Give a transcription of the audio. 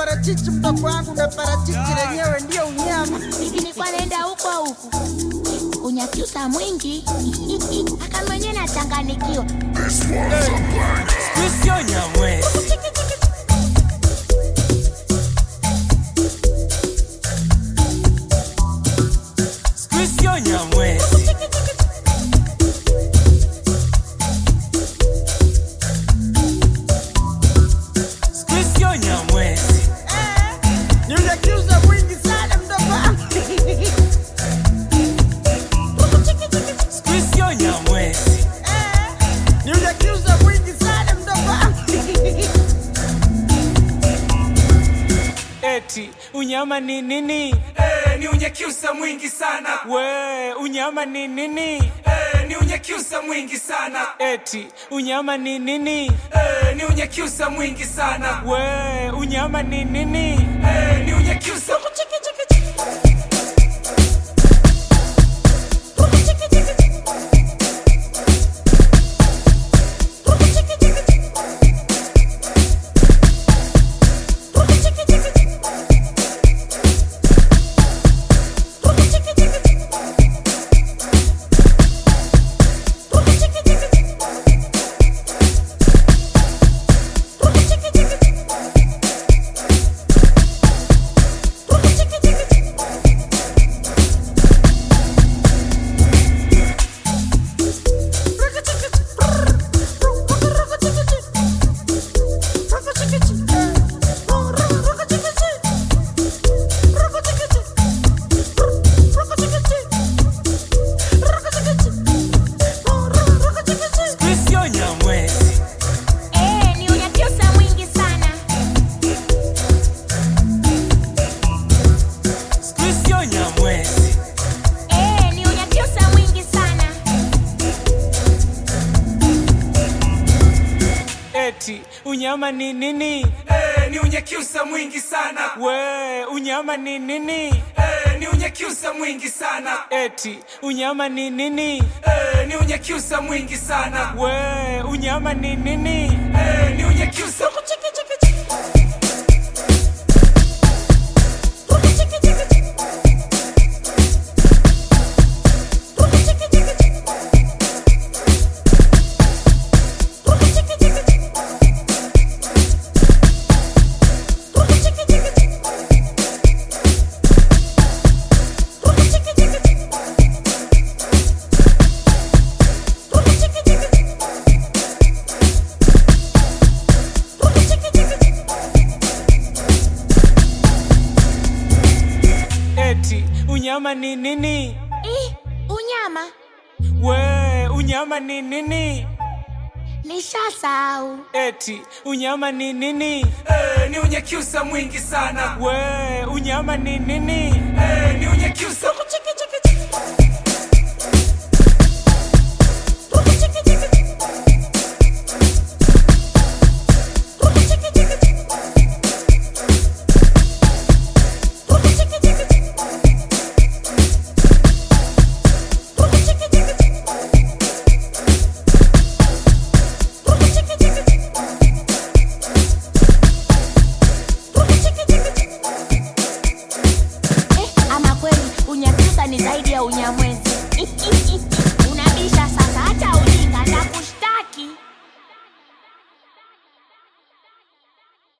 parachichi mdogo wangu, na parachichi lenyewe ndio unyama. Nilikuwa naenda huko unyakyusa mwingi aka mwenye nachanganikiwa. Sio nyamwe sio nyamwe sio nyamwe Unyakyusa mwingi sana mdogo wangu. sio nyamwe Unyakyusa mwingi sana mdogo wangu. eti unyama ni nini? Ni unyakyusa mwingi sana. We unyama ni nini? Ni unyakyusa mwingi sana. Eti unyama ni nini? Ni unyakyusa mwingi sana. We unyama ni nini? Ni unyakyusa unyama ni nini? Ni unyakyusa mwingi sana. We unyama ni nini? Ni unyakyusa mwingi sana. Eti unyama ni nini? Ni unyakyusa mwingi sana. We unyama ni nini? Ni unyakyusa unyama ni nini? Unyama? We unyama ni nini? Nishasahau. Eti unyama ni nini? Ni unyakyusa mwingi sana. We unyama ni nini? Ni unyakyusa